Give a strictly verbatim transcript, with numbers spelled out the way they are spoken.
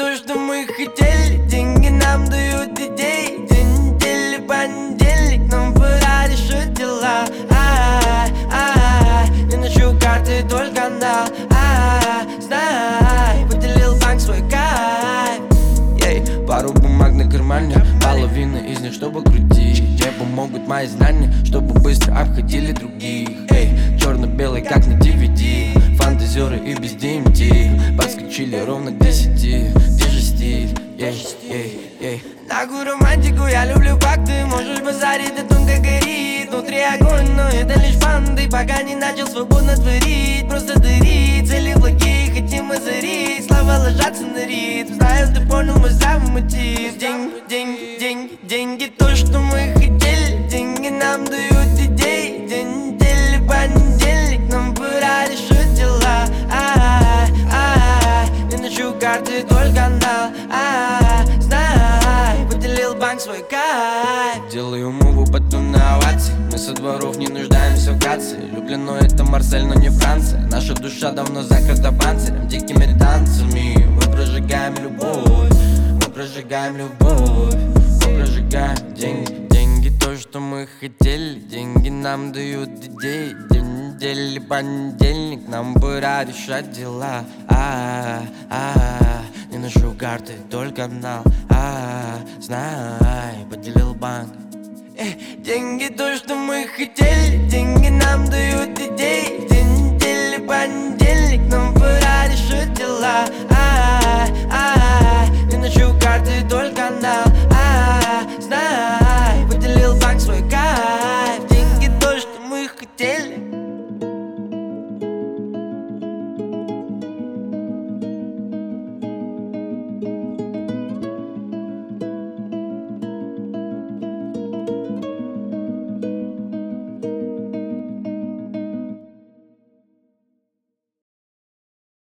то, что мы хотели, деньги нам дают идеи. День недели, понедельник, нам пора решить дела. А-а-а, не ношу карты, только на. А-а-а, знай, поделил банк свой кайф. Ей, пару бумаг на кармане, половина из них, чтобы крутить. Не помогут мои знания, чтобы быстро обходили других. Эй, черно-белый, как на ди ви ди. Фантазеры и без ди эм ти подскочили ровно к десяти. Где же стиль? Ей, ей, ей. Такую романтику я люблю, как ты можешь базарить, да тонко горит. Внутри огонь, но это лишь фан. Ты пока не начал свободно творить. Просто дарить, цели благие, хотим озарить. Слова ложатся на ритм. Знаю, ты понял мой здравый мотив. Деньги, деньги, деньги, деньги, то, что мы хотели. Деньги нам дают идеи. День недели, понедельник, нам пора решить дела. А-а-а, не ношу карты, только на. А-а-а, знай, поделил банк свой кайф. Делаю муву, потом на овации. Мы со дворов не нуждаемся в грации. Люблено это Марсель, но не Франция. Наша душа давно закрыта панцирем, дикими танцами. Мы прожигаем любовь, мы прожигаем любовь, мы прожигаем деньги. Деньги то, что мы хотели, деньги нам дают идеи. День недели, понедельник, нам пора решать дела. А-а-а, не ношу карты, только нал. А-а-а, знай, поделил банк. Эй, деньги то, что мы хотели, деньги нам дают идеи. День недели, понедельник, нам пора решить дела.